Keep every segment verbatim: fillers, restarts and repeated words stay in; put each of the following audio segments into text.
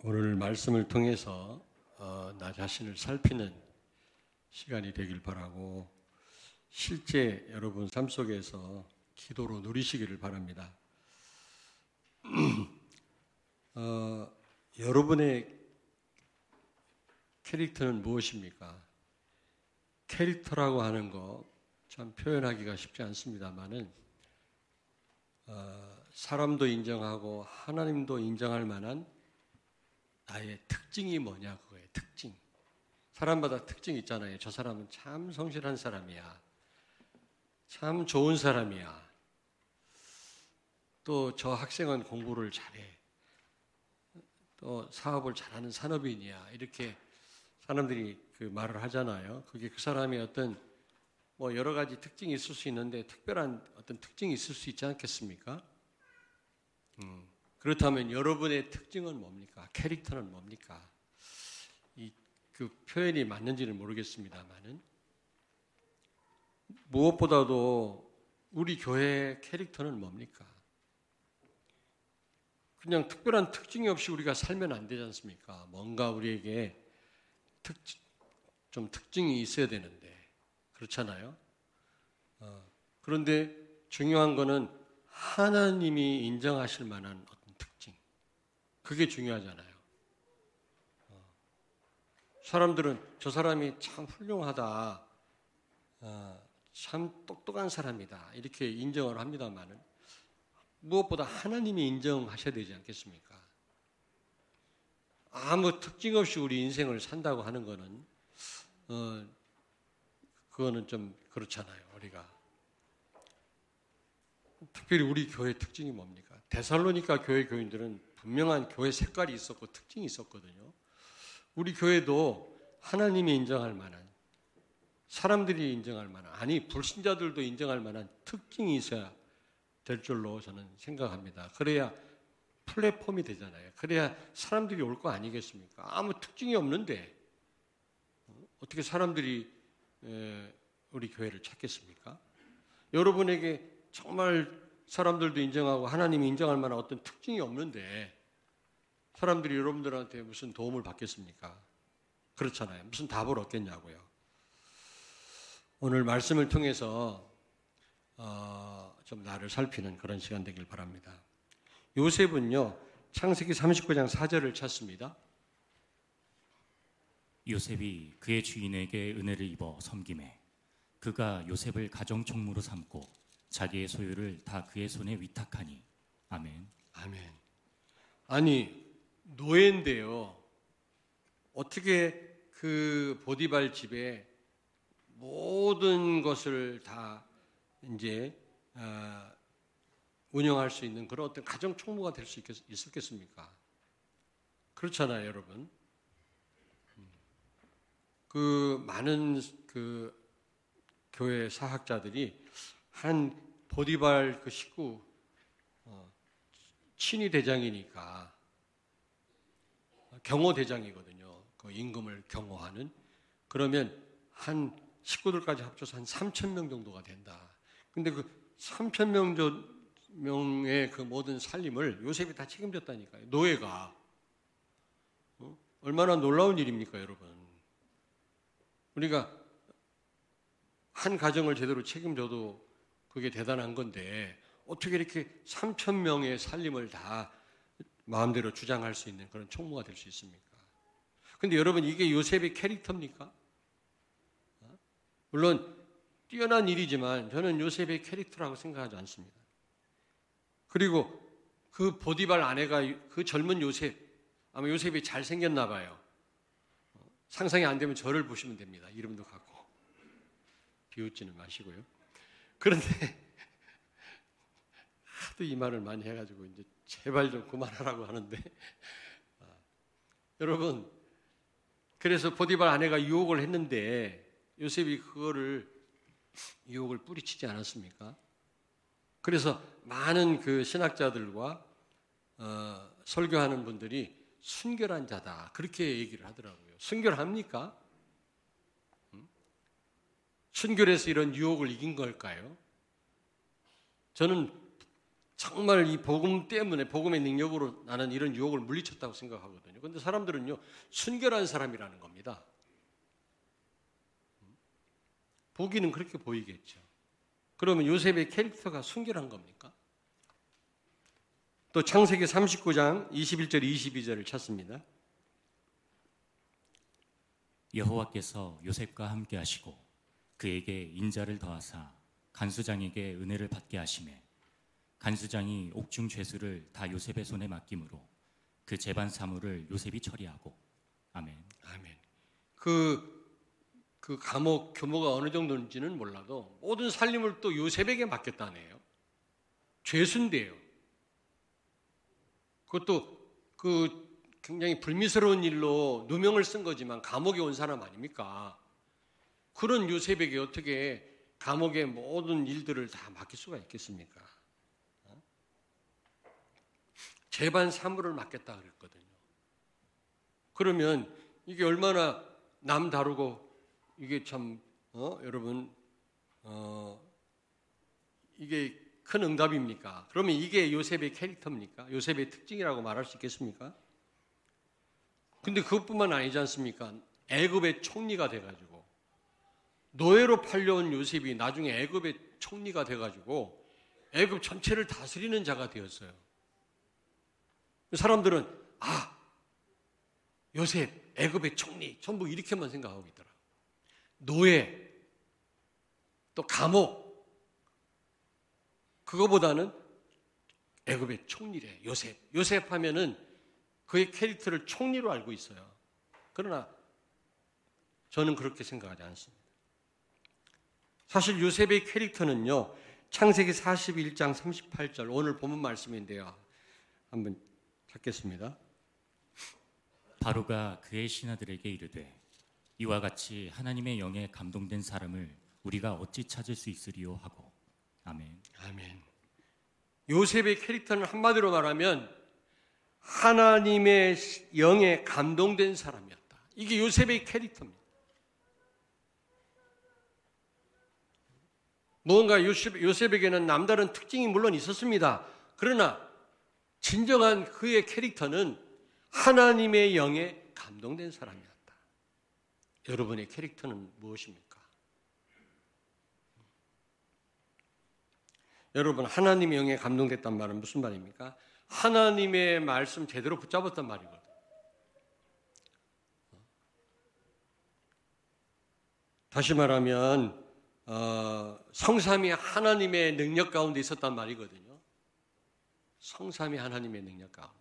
오늘 말씀을 통해서 어, 나 자신을 살피는 시간이 되길 바라고 실제 여러분 삶 속에서 기도로 누리시기를 바랍니다. 어, 여러분의 캐릭터는 무엇입니까? 캐릭터라고 하는 거 참 표현하기가 쉽지 않습니다만은 어, 사람도 인정하고 하나님도 인정할 만한 나의 특징이 뭐냐 그거예요. 특징. 사람마다 특징이 있잖아요. 저 사람은 참 성실한 사람이야. 참 좋은 사람이야. 또 저 학생은 공부를 잘해. 또 사업을 잘하는 산업인이야. 이렇게 사람들이 그 말을 하잖아요. 그게 그 사람의 어떤 뭐 여러 가지 특징이 있을 수 있는데 특별한 어떤 특징이 있을 수 있지 않겠습니까? 음, 그렇다면 여러분의 특징은 뭡니까? 캐릭터는 뭡니까? 이, 그 표현이 맞는지는 모르겠습니다만은 무엇보다도 우리 교회의 캐릭터는 뭡니까? 그냥 특별한 특징이 없이 우리가 살면 안 되지 않습니까? 뭔가 우리에게 특, 좀 특징이 있어야 되는데 그렇잖아요. 어, 그런데 중요한 거는 하나님이 인정하실 만한 어떤 특징. 그게 중요하잖아요. 어, 사람들은 저 사람이 참 훌륭하다. 어, 참 똑똑한 사람이다. 이렇게 인정을 합니다만은 무엇보다 하나님이 인정하셔야 되지 않겠습니까? 아무 특징 없이 우리 인생을 산다고 하는 거는 어, 그거는 좀 그렇잖아요. 우리가 특별히 우리 교회 특징이 뭡니까? 데살로니가 교회 교인들은 분명한 교회 색깔이 있었고 특징이 있었거든요. 우리 교회도 하나님이 인정할 만한, 사람들이 인정할 만한, 아니 불신자들도 인정할 만한 특징이 있어야 될 줄로 저는 생각합니다. 그래야 플랫폼이 되잖아요. 그래야 사람들이 올 거 아니겠습니까? 아무 특징이 없는데 어떻게 사람들이 우리 교회를 찾겠습니까? 여러분에게 정말 사람들도 인정하고 하나님이 인정할 만한 어떤 특징이 없는데 사람들이 여러분들한테 무슨 도움을 받겠습니까? 그렇잖아요. 무슨 답을 얻겠냐고요. 오늘 말씀을 통해서 어, 좀 나를 살피는 그런 시간 되길 바랍니다. 요셉은요, 창세기 삼십구 장 사 절을 찾습니다. 요셉이 그의 주인에게 은혜를 입어 섬김에 그가 요셉을 가정총무로 삼고 자기의 소유를 다 그의 손에 위탁하니. 아멘. 아멘. 아니 노예인데요. 어떻게 그 보디발 집에 모든 것을 다 이제 어, 운영할 수 있는 그런 어떤 가정총무가 될 수 있었겠습니까? 그렇잖아요, 여러분. 그 많은 그 교회 사학자들이 한 보디발 그 식구 어, 친위 대장이니까 경호 대장이거든요. 그 임금을 경호하는. 그러면 한 식구들까지 합쳐서 한 삼천 명 정도가 된다. 근데 그 삼천 명 명의 그 모든 살림을 요셉이 다 책임졌다니까요. 노예가. 어? 얼마나 놀라운 일입니까, 여러분? 우리가 한 가정을 제대로 책임져도 그게 대단한 건데 어떻게 이렇게 삼천 명의 살림을 다 마음대로 주장할 수 있는 그런 총무가 될 수 있습니까? 그런데 여러분 이게 요셉의 캐릭터입니까? 물론 뛰어난 일이지만 저는 요셉의 캐릭터라고 생각하지 않습니다. 그리고 그 보디발 아내가 그 젊은 요셉, 아마 요셉이 잘생겼나 봐요. 상상이 안 되면 저를 보시면 됩니다. 이름도 같고. 비웃지는 마시고요. 그런데 하도 이 말을 많이 해가지고 이제 제발 좀 그만하라고 하는데 아, 여러분 그래서 보디발 아내가 유혹을 했는데 요셉이 그거를 유혹을 뿌리치지 않았습니까? 그래서 많은 그 신학자들과 어, 설교하는 분들이 순결한 자다 그렇게 얘기를 하더라고요. 순결합니까? 음? 순결해서 이런 유혹을 이긴 걸까요? 저는 정말 이 복음 때문에, 복음의 능력으로 나는 이런 유혹을 물리쳤다고 생각하거든요. 그런데 사람들은요, 순결한 사람이라는 겁니다. 보기는 그렇게 보이겠죠. 그러면 요셉의 캐릭터가 순결한 겁니까? 또 창세기 삼십구 장 이십일 절 이십이 절을 찾습니다. 여호와께서 요셉과 함께 하시고 그에게 인자를 더하사 간수장에게 은혜를 받게 하시매 간수장이 옥중 죄수를 다 요셉의 손에 맡김으로 그 재반 사물을 요셉이 처리하고. 아멘. 아멘. 그 그 감옥 규모가 어느 정도인지는 몰라도 모든 살림을 또 요셉에게 맡겼다네요. 죄수인데요. 그것도 그 굉장히 불미스러운 일로 누명을 쓴 거지만 감옥에 온 사람 아닙니까? 그런 요셉에게 어떻게 감옥의 모든 일들을 다 맡길 수가 있겠습니까? 재반 사물을 맡겼다 그랬거든요. 그러면 이게 얼마나 남 다루고 이게 참 어, 여러분 어, 이게 큰 응답입니까? 그러면 이게 요셉의 캐릭터입니까? 요셉의 특징이라고 말할 수 있겠습니까? 근데 그것뿐만 아니지 않습니까? 애굽의 총리가 돼가지고 노예로 팔려온 요셉이 나중에 애굽의 총리가 돼가지고 애굽 전체를 다스리는 자가 되었어요. 사람들은 아 요셉 애굽의 총리 전부 이렇게만 생각하고 있더라. 노예 또 감옥 그거보다는 애굽의 총리래. 요셉 요셉 하면은 그의 캐릭터를 총리로 알고 있어요. 그러나 저는 그렇게 생각하지 않습니다. 사실 요셉의 캐릭터는요, 창세기 사십일 장 삼십팔 절 오늘 본문 말씀인데요. 한번 찾겠습니다. 바로가 그의 신하들에게 이르되 이와 같이 하나님의 영에 감동된 사람을 우리가 어찌 찾을 수 있으리요 하고. 아멘. 아멘. 요셉의 캐릭터는 한마디로 말하면 하나님의 영에 감동된 사람이었다. 이게 요셉의 캐릭터입니다. 무언가 요셉, 요셉에게는 남다른 특징이 물론 있었습니다. 그러나 진정한 그의 캐릭터는 하나님의 영에 감동된 사람이었다. 여러분의 캐릭터는 무엇입니까? 여러분, 하나님의 영에 감동됐단 말은 무슨 말입니까? 하나님의 말씀 제대로 붙잡았단 말이거든요. 다시 말하면 어, 성삼이 하나님의 능력 가운데 있었단 말이거든요. 성삼이 하나님의 능력 가운데.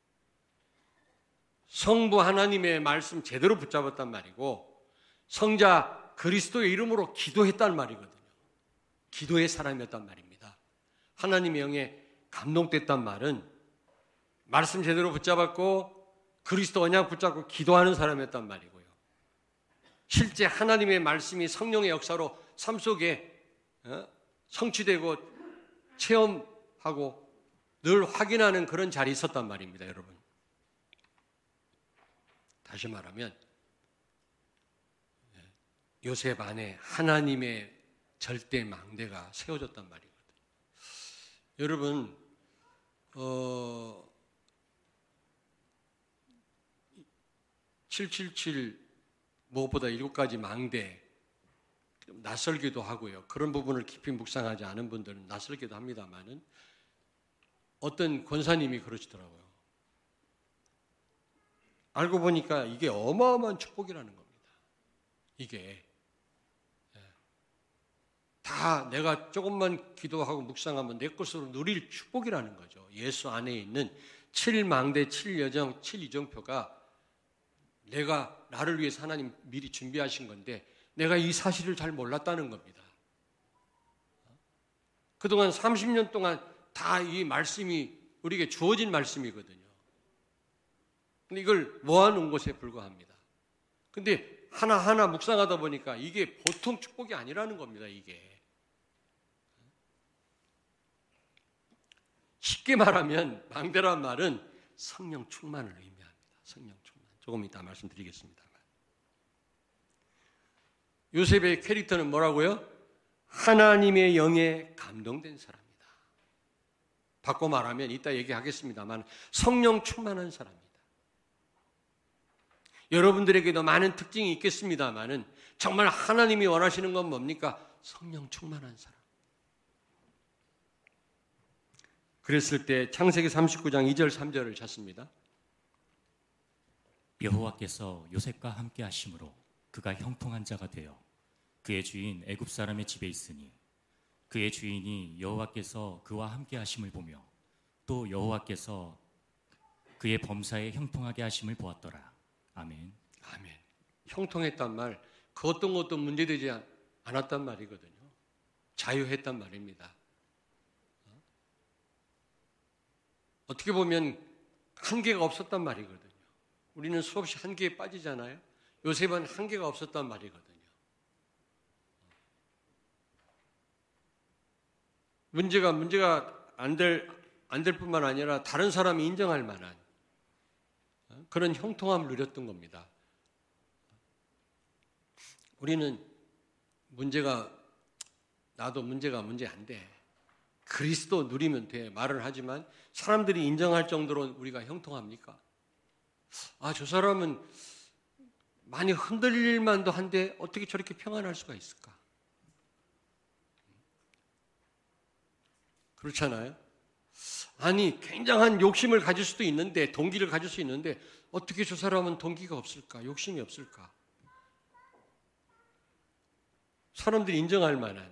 성부 하나님의 말씀 제대로 붙잡았단 말이고 성자 그리스도의 이름으로 기도했단 말이거든요. 기도의 사람이었단 말입니다. 하나님의 영에 감동됐단 말은 말씀 제대로 붙잡았고 그리스도 언약 붙잡고 기도하는 사람이었단 말이고요. 실제 하나님의 말씀이 성령의 역사로 삶 속에 성취되고 체험하고 늘 확인하는 그런 자리에 있었단 말입니다, 여러분. 다시 말하면 요셉 안에 하나님의 절대 망대가 세워졌단 말이거든요. 여러분, 어, 칠칠칠 무엇보다 일곱 가지 망대 낯설기도 하고요. 그런 부분을 깊이 묵상하지 않은 분들은 낯설기도 합니다만은 어떤 권사님이 그러시더라고요. 알고 보니까 이게 어마어마한 축복이라는 겁니다. 이게 다 내가 조금만 기도하고 묵상하면 내 것으로 누릴 축복이라는 거죠. 예수 안에 있는 칠망대, 칠여정, 칠이정표가 내가 나를 위해서 하나님 미리 준비하신 건데 내가 이 사실을 잘 몰랐다는 겁니다. 그동안 삼십 년 동안 다 이 말씀이 우리에게 주어진 말씀이거든요. 근데 이걸 모아놓은 것에 불과합니다. 근데 하나하나 묵상하다 보니까 이게 보통 축복이 아니라는 겁니다, 이게. 쉽게 말하면 망대란 말은 성령 충만을 의미합니다. 성령 충만. 조금 이따 말씀드리겠습니다만. 요셉의 캐릭터는 뭐라고요? 하나님의 영에 감동된 사람이다. 바꿔 말하면 이따 얘기하겠습니다만 성령 충만한 사람입니다. 여러분들에게도 많은 특징이 있겠습니다만은 정말 하나님이 원하시는 건 뭡니까? 성령 충만한 사람. 그랬을 때 창세기 삼십구 장 이 절 삼 절을 찾습니다. 여호와께서 요셉과 함께 하심으로 그가 형통한 자가 되어 그의 주인 애굽 사람의 집에 있으니 그의 주인이 여호와께서 그와 함께 하심을 보며 또 여호와께서 그의 범사에 형통하게 하심을 보았더라. 아멘. 아멘. 형통했단 말, 그 어떤 것도 문제되지 않았단 말이거든요. 자유했단 말입니다. 어떻게 보면 한계가 없었단 말이거든요. 우리는 수없이 한계에 빠지잖아요. 요셉은 한계가 없었단 말이거든요. 문제가 문제가 안 될, 안 될 뿐만 아니라 다른 사람이 인정할 만한 그런 형통함을 누렸던 겁니다. 우리는 문제가 나도 문제가 문제 안 돼. 그리스도 누리면 돼. 말을 하지만 사람들이 인정할 정도로 우리가 형통합니까? 아, 저 사람은 많이 흔들릴 만도 한데 어떻게 저렇게 평안할 수가 있을까? 그렇잖아요? 아니, 굉장한 욕심을 가질 수도 있는데, 동기를 가질 수 있는데 어떻게 저 사람은 동기가 없을까? 욕심이 없을까? 사람들이 인정할 만한.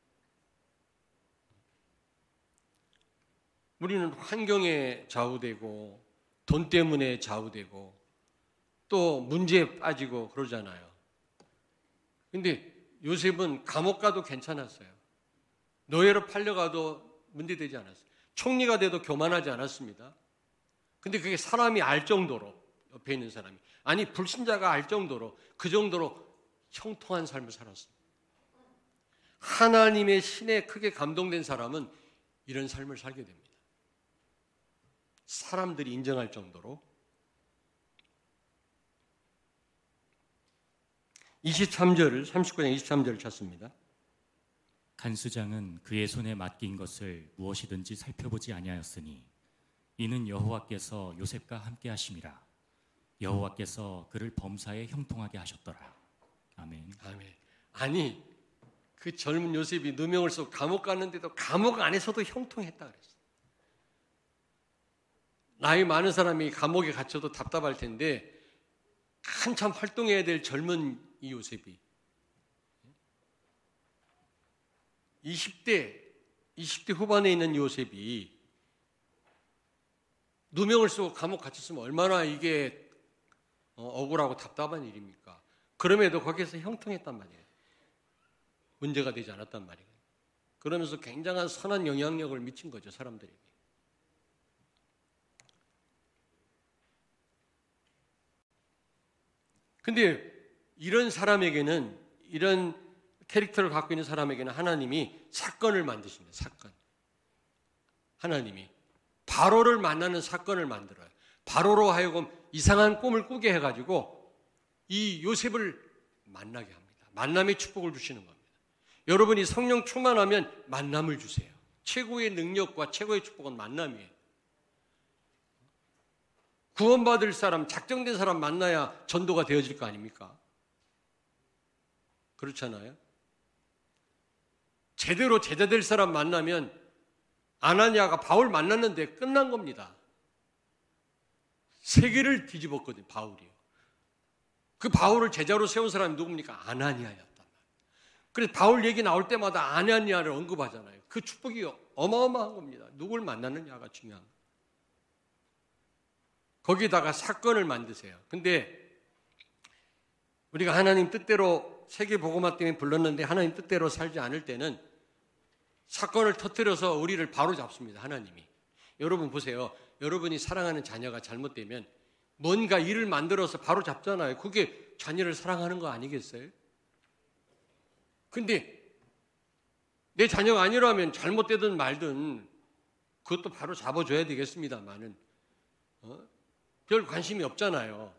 우리는 환경에 좌우되고 돈 때문에 좌우되고 또 문제에 빠지고 그러잖아요. 근데 요셉은 감옥 가도 괜찮았어요. 노예로 팔려가도 문제되지 않았어요. 총리가 돼도 교만하지 않았습니다. 근데 그게 사람이 알 정도로, 옆에 있는 사람이, 아니 불신자가 알 정도로, 그 정도로 형통한 삶을 살았습니다. 하나님의 신에 크게 감동된 사람은 이런 삶을 살게 됩니다. 사람들이 인정할 정도로. 이십삼 절을, 삼십구 장 이십삼 절을 찾습니다. 간수장은 그의 손에 맡긴 것을 무엇이든지 살펴보지 아니하였으니 이는 여호와께서 요셉과 함께 하심이라. 여호와께서 그를 범사에 형통하게 하셨더라. 아멘. 아멘. 아니, 그 젊은 요셉이 누명을 쓰고 감옥 갔는데도 감옥 안에서도 형통했다 그랬어요. 나이 많은 사람이 감옥에 갇혀도 답답할 텐데 한참 활동해야 될 젊은 이 요셉이 이십 대, 이십 대 후반에 있는 요셉이 누명을 쓰고 감옥 갇혔으면 얼마나 이게 억울하고 답답한 일입니까? 그럼에도 거기에서 형통했단 말이에요. 문제가 되지 않았단 말이에요. 그러면서 굉장한 선한 영향력을 미친 거죠, 사람들에게. 근데 이런 사람에게는, 이런 캐릭터를 갖고 있는 사람에게는 하나님이 사건을 만드십니다. 사건. 하나님이 바로를 만나는 사건을 만들어요. 바로로 하여금 이상한 꿈을 꾸게 해가지고 이 요셉을 만나게 합니다. 만남의 축복을 주시는 겁니다. 여러분이 성령 충만하면 만남을 주세요. 최고의 능력과 최고의 축복은 만남이에요. 구원받을 사람, 작정된 사람 만나야 전도가 되어질 거 아닙니까? 그렇잖아요? 제대로 제자될 사람 만나면 아나니아가 바울 만났는데 끝난 겁니다. 세계를 뒤집었거든요, 바울이요. 그 바울을 제자로 세운 사람이 누굽니까? 아나니아였단 말이에요. 그래서 바울 얘기 나올 때마다 아나니아를 언급하잖아요. 그 축복이 어마어마한 겁니다. 누굴 만나느냐가 중요한 거예요. 거기다가 사건을 만드세요. 근데 우리가 하나님 뜻대로 세계 복음화 때문에 불렀는데 하나님 뜻대로 살지 않을 때는 사건을 터뜨려서 우리를 바로 잡습니다. 하나님이. 여러분 보세요. 여러분이 사랑하는 자녀가 잘못되면 뭔가 일을 만들어서 바로 잡잖아요. 그게 자녀를 사랑하는 거 아니겠어요? 근데 내 자녀가 아니라면 잘못되든 말든 그것도 바로 잡아줘야 되겠습니다만은 어? 별 관심이 없잖아요.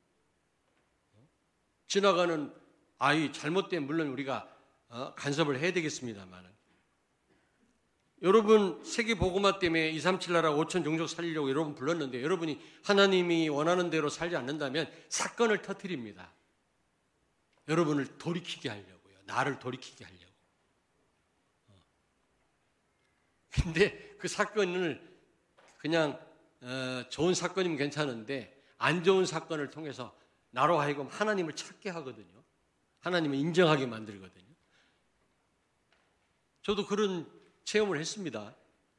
지나가는 아이 잘못된 물론 우리가 어? 간섭을 해야 되겠습니다만은 여러분 세계 복음화 때문에 이백삼십칠 나라 오천 종족 살리려고 여러분 불렀는데 여러분이 하나님이 원하는 대로 살지 않는다면 사건을 터뜨립니다. 여러분을 돌이키게 하려고요. 나를 돌이키게 하려고. 근데 그 사건을 그냥 어, 좋은 사건이면 괜찮은데 안 좋은 사건을 통해서 나로 하여금 하나님을 찾게 하거든요. 하나님을 인정하게 만들거든요. 저도 그런 체험을 했습니다.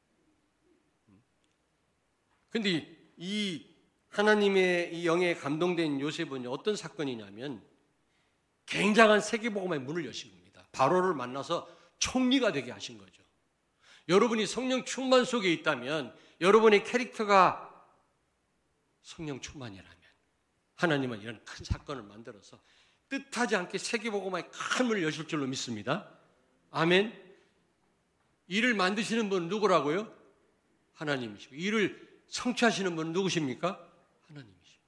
근데 이 하나님의 이 영에 감동된 요셉은 어떤 사건이냐면 굉장한 세계복음화의 문을 여신 겁니다. 바로를 만나서 총리가 되게 하신 거죠. 여러분이 성령 충만 속에 있다면 여러분의 캐릭터가 성령 충만이라면 하나님은 이런 큰 사건을 만들어서 뜻하지 않게 세계복음화의 큰 문을 여실 줄로 믿습니다. 아멘. 일을 만드시는 분은 누구라고요? 하나님이시고 일을 성취하시는 분은 누구십니까? 하나님이시고.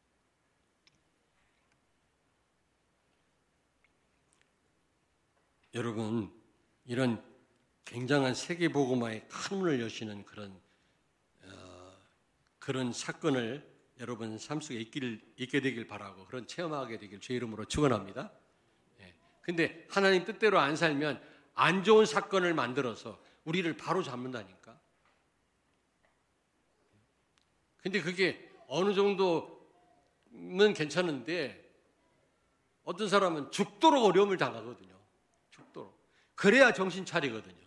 여러분 이런 굉장한 세계복음화의 큰 문을 여시는 그런 어, 그런 사건을 여러분 삶 속에 있기를, 있게 되길 바라고 그런 체험하게 되길 주의 이름으로 축원합니다. 예. 근데 하나님 뜻대로 안 살면 안 좋은 사건을 만들어서 우리를 바로 잡는다니까. 근데 그게 어느 정도는 괜찮은데 어떤 사람은 죽도록 어려움을 당하거든요. 죽도록. 그래야 정신 차리거든요.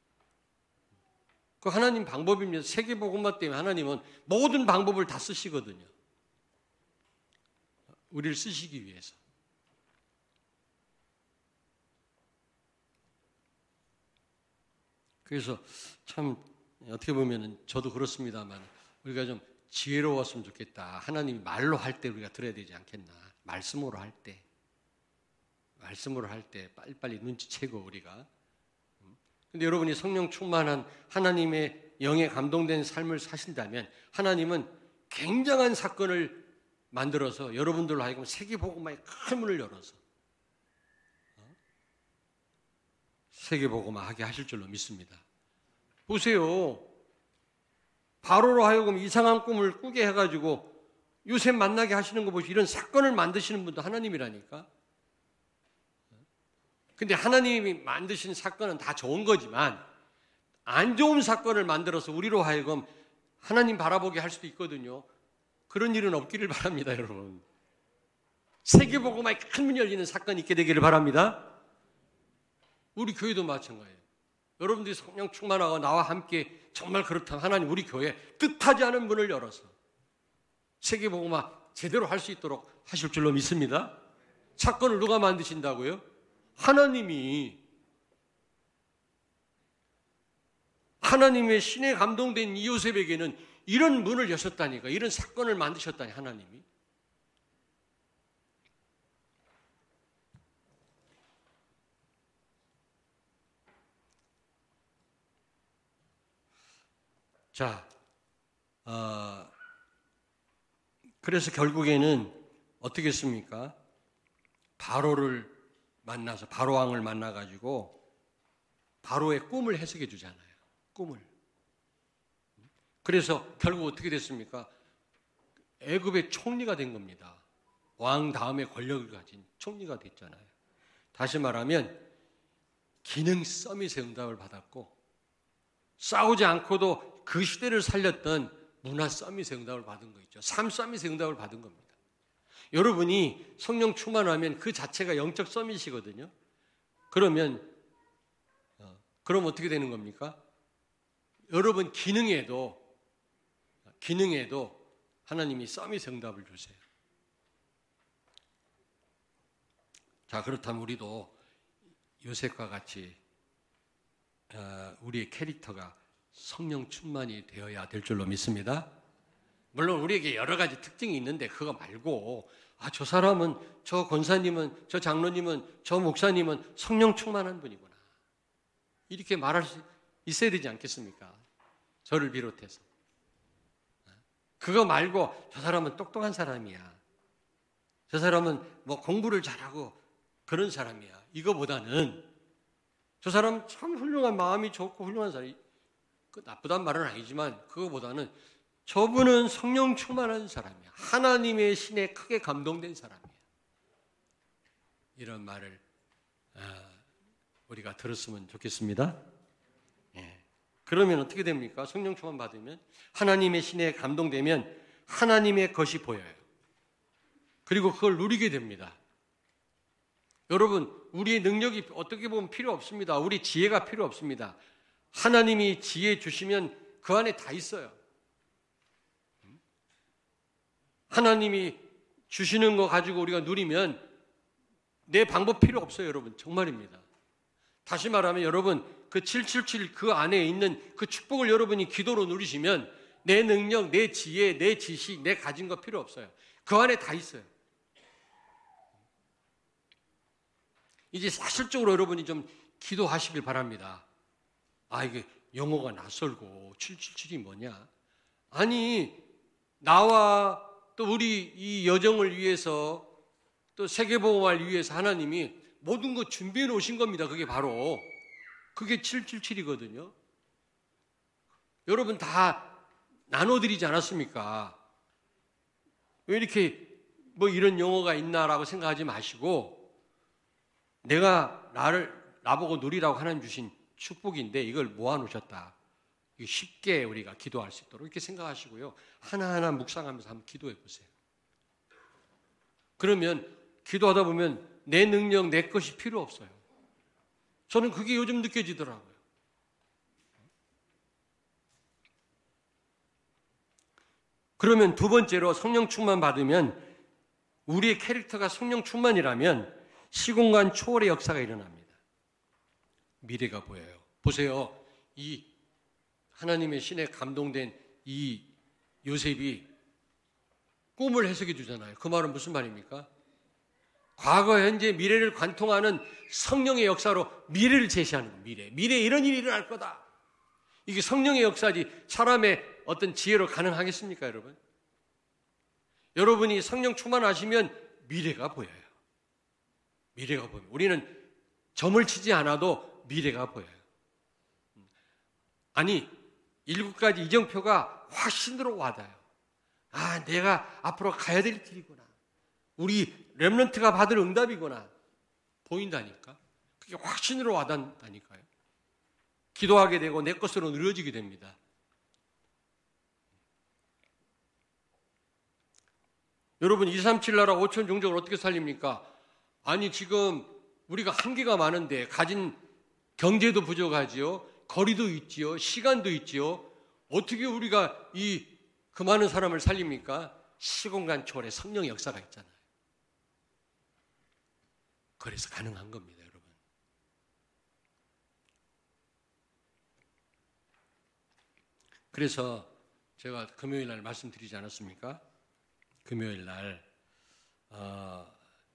그 하나님 방법입니다. 세계복음화 때문에 하나님은 모든 방법을 다 쓰시거든요. 우리를 쓰시기 위해서. 그래서 참 어떻게 보면 저도 그렇습니다만 우리가 좀 지혜로웠으면 좋겠다. 하나님이 말로 할 때 우리가 들어야 되지 않겠나. 말씀으로 할 때. 말씀으로 할 때 빨리빨리 눈치채고 우리가. 근데 여러분이 성령 충만한 하나님의 영에 감동된 삶을 사신다면 하나님은 굉장한 사건을 만들어서 여러분들로 하여금 세계복음화의 큰 문을 열어서 세계복음화 하게 하실 줄로 믿습니다. 보세요. 바로로 하여금 이상한 꿈을 꾸게 해가지고 요셉 만나게 하시는 거 보시고 이런 사건을 만드시는 분도 하나님이라니까. 근데 하나님이 만드신 사건은 다 좋은 거지만 안 좋은 사건을 만들어서 우리로 하여금 하나님 바라보게 할 수도 있거든요. 그런 일은 없기를 바랍니다, 여러분. 세계복음화의 큰 문이 열리는 사건이 있게 되기를 바랍니다. 우리 교회도 마찬가지예요. 여러분들이 성령 충만하고 나와 함께 정말 그렇다면 하나님 우리 교회에 뜻하지 않은 문을 열어서 세계복음화 제대로 할 수 있도록 하실 줄로 믿습니다. 사건을 누가 만드신다고요? 하나님이. 하나님의 신에 감동된 이 요셉에게는 이런 문을 여셨다니까. 이런 사건을 만드셨다니 하나님이. 자, 어, 그래서 결국에는 어떻게 했습니까? 바로를 만나서 바로 왕을 만나가지고 바로의 꿈을 해석해 주잖아요. 꿈을. 그래서 결국 어떻게 됐습니까? 애굽의 총리가 된 겁니다. 왕 다음에 권력을 가진 총리가 됐잖아요. 다시 말하면 기능 서밋의 응답을 받았고 싸우지 않고도 그 시대를 살렸던 문화 서밋의 응답을 받은 거 있죠. 삶 서밋의 응답을 받은 겁니다. 여러분이 성령 충만하면 그 자체가 영적 서밋이거든요. 그러면 어, 그럼 어떻게 되는 겁니까? 여러분 기능에도 기능에도 하나님이 서밋의 응답을 주세요. 자, 그렇다면 우리도 요셉과 같이 어, 우리의 캐릭터가 성령 충만이 되어야 될 줄로 믿습니다. 물론 우리에게 여러 가지 특징이 있는데 그거 말고 아, 저 사람은, 저 권사님은, 저 장로님은, 저 목사님은 성령 충만한 분이구나. 이렇게 말할 수 있어야 되지 않겠습니까? 저를 비롯해서. 그거 말고 저 사람은 똑똑한 사람이야. 저 사람은 뭐 공부를 잘하고 그런 사람이야. 이거보다는 저 사람 참 훌륭한 마음이 좋고 훌륭한 사람이 그 나쁘단 말은 아니지만 그거보다는 저분은 성령 충만한 사람이야. 하나님의 신에 크게 감동된 사람이야. 이런 말을 우리가 들었으면 좋겠습니다. 예. 그러면 어떻게 됩니까? 성령 충만 받으면 하나님의 신에 감동되면 하나님의 것이 보여요. 그리고 그걸 누리게 됩니다. 여러분, 우리의 능력이 어떻게 보면 필요 없습니다. 우리 지혜가 필요 없습니다. 하나님이 지혜 주시면 그 안에 다 있어요. 하나님이 주시는 거 가지고 우리가 누리면 내 방법 필요 없어요, 여러분. 정말입니다. 다시 말하면 여러분, 그 칠칠칠 그 안에 있는 그 축복을 여러분이 기도로 누리시면 내 능력, 내 지혜, 내 지식, 내 가진 거 필요 없어요. 그 안에 다 있어요. 이제 사실적으로 여러분이 좀 기도하시길 바랍니다. 아, 이게 영어가 낯설고 칠칠칠이 뭐냐? 아니, 나와 또 우리 이 여정을 위해서 또 세계복음화를 위해서 하나님이 모든 거 준비해 놓으신 겁니다. 그게 바로 그게 칠칠칠이거든요. 여러분 다 나눠드리지 않았습니까? 왜 이렇게 뭐 이런 용어가 있나라고 생각하지 마시고 내가 나를 나보고 누리라고 하나님 주신 축복인데 이걸 모아놓으셨다. 쉽게 우리가 기도할 수 있도록 이렇게 생각하시고요. 하나하나 묵상하면서 한번 기도해 보세요. 그러면 기도하다 보면 내 능력, 내 것이 필요 없어요. 저는 그게 요즘 느껴지더라고요. 그러면 두 번째로 성령 충만 받으면 우리의 캐릭터가 성령 충만이라면 시공간 초월의 역사가 일어납니다. 미래가 보여요. 보세요. 이 하나님의 신에 감동된 이 요셉이 꿈을 해석해 주잖아요. 그 말은 무슨 말입니까? 과거, 현재, 미래를 관통하는 성령의 역사로 미래를 제시하는 거예요. 미래. 미래에 이런 일이 일어날 거다. 이게 성령의 역사지 사람의 어떤 지혜로 가능하겠습니까, 여러분? 여러분이 성령 충만하시면 미래가 보여요. 미래가 보여요. 우리는 점을 치지 않아도 미래가 보여요. 아니, 일곱 가지 이정표가 확신으로 와닿아요. 아, 내가 앞으로 가야 될 길이구나. 우리 렘넌트가 받을 응답이구나. 보인다니까. 그게 확신으로 와닿는다니까요. 기도하게 되고 내 것으로 누려지게 됩니다. 여러분, 이삼칠 나라 오천 종족을 어떻게 살립니까? 아니, 지금 우리가 한계가 많은데 가진 경제도 부족하지요. 거리도 있지요. 시간도 있지요. 어떻게 우리가 이 그 많은 사람을 살립니까? 시공간 초월의 성령의 역사가 있잖아요. 그래서 가능한 겁니다, 여러분. 그래서 제가 금요일 날 말씀드리지 않았습니까? 금요일 날 어,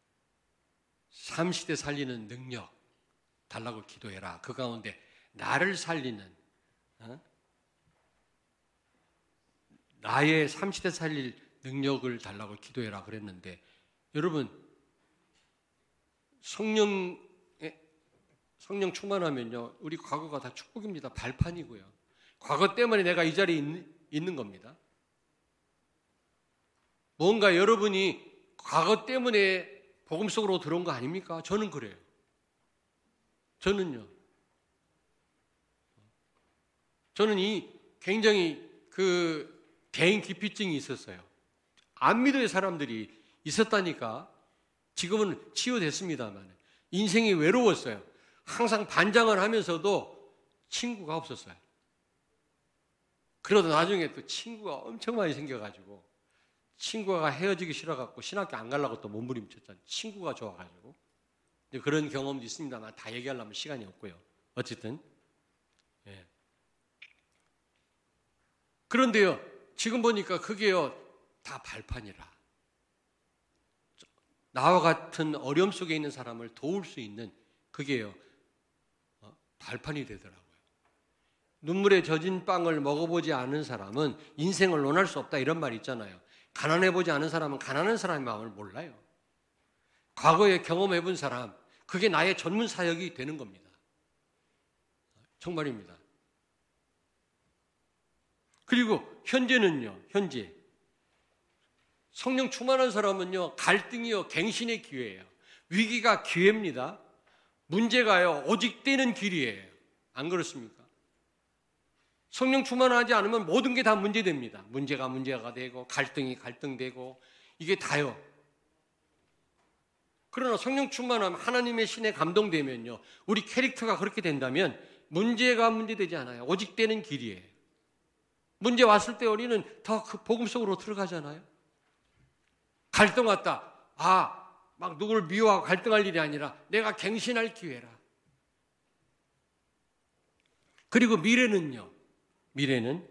삼시대 살리는 능력 달라고 기도해라. 그 가운데 나를 살리는 어? 나의 삼시대 살릴 능력을 달라고 기도해라 그랬는데 여러분 성령 성령 충만하면요 우리 과거가 다 축복입니다. 발판이고요. 과거 때문에 내가 이 자리에 있는, 있는 겁니다. 뭔가 여러분이 과거 때문에 복음 속으로 들어온 거 아닙니까? 저는 그래요. 저는요. 저는 이 굉장히 그 대인 기피증이 있었어요. 안 믿어요 사람들이 있었다니까. 지금은 치유됐습니다만 인생이 외로웠어요. 항상 반장을 하면서도 친구가 없었어요. 그러다 나중에 또 친구가 엄청 많이 생겨가지고 친구가 헤어지기 싫어갖고 신학교 안 가려고 또 몸부림쳤잖아요. 친구가 좋아가지고. 그런 경험도 있습니다만 다 얘기하려면 시간이 없고요. 어쨌든 예. 그런데요 지금 보니까 그게요 다 발판이라. 나와 같은 어려움 속에 있는 사람을 도울 수 있는 그게요 어, 발판이 되더라고요. 눈물에 젖은 빵을 먹어보지 않은 사람은 인생을 논할 수 없다 이런 말 있잖아요. 가난해보지 않은 사람은 가난한 사람의 마음을 몰라요. 과거에 경험해본 사람 그게 나의 전문 사역이 되는 겁니다. 정말입니다. 그리고 현재는요. 현재 성령 충만한 사람은요. 갈등이요. 갱신의 기회예요. 위기가 기회입니다. 문제가요. 오직 되는 길이에요. 안 그렇습니까? 성령 충만하지 않으면 모든 게 다 문제됩니다. 문제가 문제가 되고 갈등이 갈등되고 이게 다요. 그러나 성령 충만하면 하나님의 신에 감동되면요. 우리 캐릭터가 그렇게 된다면 문제가 문제되지 않아요. 오직 되는 길이에요. 문제 왔을 때 우리는 더 그 복음 속으로 들어가잖아요. 갈등 왔다. 아, 막 누구를 미워하고 갈등할 일이 아니라 내가 갱신할 기회라. 그리고 미래는요. 미래는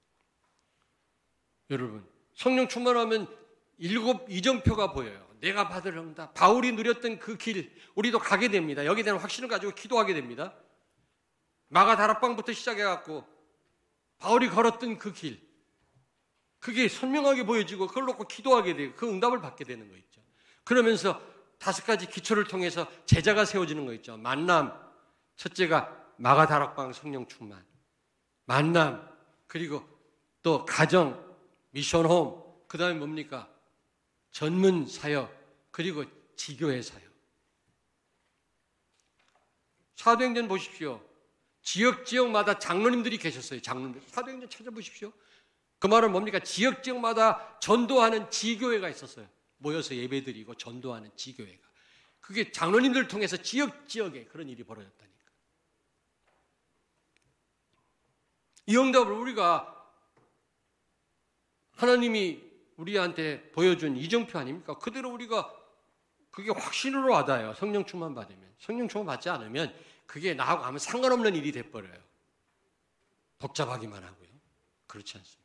여러분 성령 충만하면 일곱 이정표가 보여요. 내가 받을 응답. 바울이 누렸던 그 길 우리도 가게 됩니다. 여기에 대한 확신을 가지고 기도하게 됩니다. 마가 다락방부터 시작해갖고 바울이 걸었던 그 길 그게 선명하게 보여지고 그걸 놓고 기도하게 되고 그 응답을 받게 되는 거 있죠. 그러면서 다섯 가지 기초를 통해서 제자가 세워지는 거 있죠. 만남, 첫째가 마가 다락방 성령 충만, 만남, 그리고 또 가정, 미션홈, 그 다음에 뭡니까? 전문 사역, 그리고 지교회 사역. 사도행전 보십시오. 지역 지역마다 장로님들이 계셨어요. 장로님들. 사도행전 찾아보십시오. 그 말은 뭡니까? 지역 지역마다 전도하는 지교회가 있었어요. 모여서 예배드리고 전도하는 지교회가. 그게 장로님들 통해서 지역 지역에 그런 일이 벌어졌다니까. 이 응답을 우리가 하나님이 우리한테 보여준 이정표 아닙니까? 그대로 우리가 그게 확신으로 와닿아요. 성령 충만 받으면. 성령 충만 받지 않으면 그게 나하고 아무 상관없는 일이 돼버려요. 복잡하기만 하고요. 그렇지 않습니다.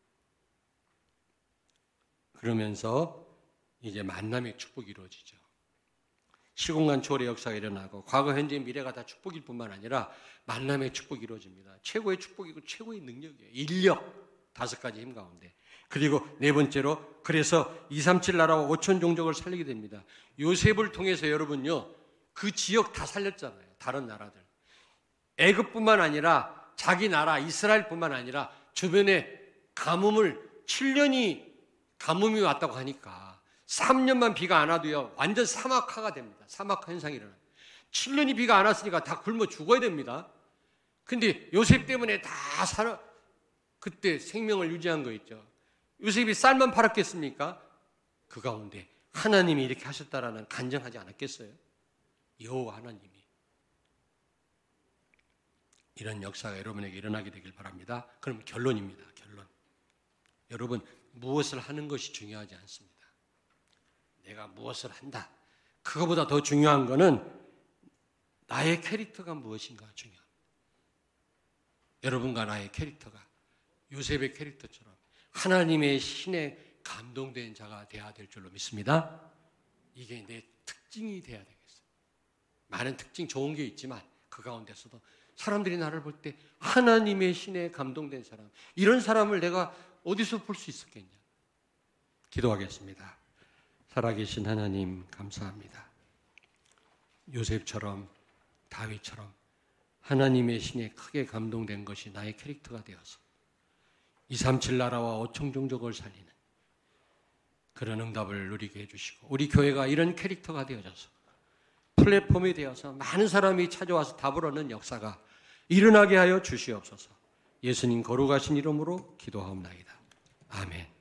그러면서 이제 만남의 축복이 이루어지죠. 시공간 초월의 역사가 일어나고 과거, 현재, 미래가 다 축복일 뿐만 아니라 만남의 축복이 이루어집니다. 최고의 축복이고 최고의 능력이에요. 인력, 다섯 가지 힘 가운데. 그리고 네 번째로 그래서 이삼칠 나라와 오천 종족을 살리게 됩니다. 요셉을 통해서 여러분요. 그 지역 다 살렸잖아요. 다른 나라들. 애굽뿐만 아니라 자기 나라 이스라엘뿐만 아니라 주변에 가뭄을 칠 년이 가뭄이 왔다고 하니까 삼 년만 비가 안 와도요. 완전 사막화가 됩니다. 사막화 현상이 일어나요. 칠 년이 비가 안 왔으니까 다 굶어 죽어야 됩니다. 근데 요셉 때문에 다 살아 그때 생명을 유지한 거 있죠. 요셉이 쌀만 팔았겠습니까? 그 가운데 하나님이 이렇게 하셨다라는 간증하지 않았겠어요? 여호와 하나님이. 이런 역사가 여러분에게 일어나게 되길 바랍니다. 그럼 결론입니다. 결론. 여러분 무엇을 하는 것이 중요하지 않습니다. 내가 무엇을 한다. 그거보다 더 중요한 거는 나의 캐릭터가 무엇인가 중요합니다. 여러분과 나의 캐릭터가 요셉의 캐릭터처럼 하나님의 신에 감동된 자가 되어야 될 줄로 믿습니다. 이게 내 특징이 되어야 되겠어요. 많은 특징 좋은 게 있지만 그 가운데서도 사람들이 나를 볼 때 하나님의 신에 감동된 사람, 이런 사람을 내가 어디서 볼 수 있었겠냐. 기도하겠습니다. 살아계신 하나님 감사합니다. 요셉처럼 다윗처럼 하나님의 신에 크게 감동된 것이 나의 캐릭터가 되어서 이삼칠 나라와 오천 종족을 살리는 그런 응답을 누리게 해주시고 우리 교회가 이런 캐릭터가 되어져서 플랫폼이 되어서 많은 사람이 찾아와서 답을 얻는 역사가 일어나게 하여 주시옵소서. 예수님 거룩하신 이름으로 기도하옵나이다. 아멘.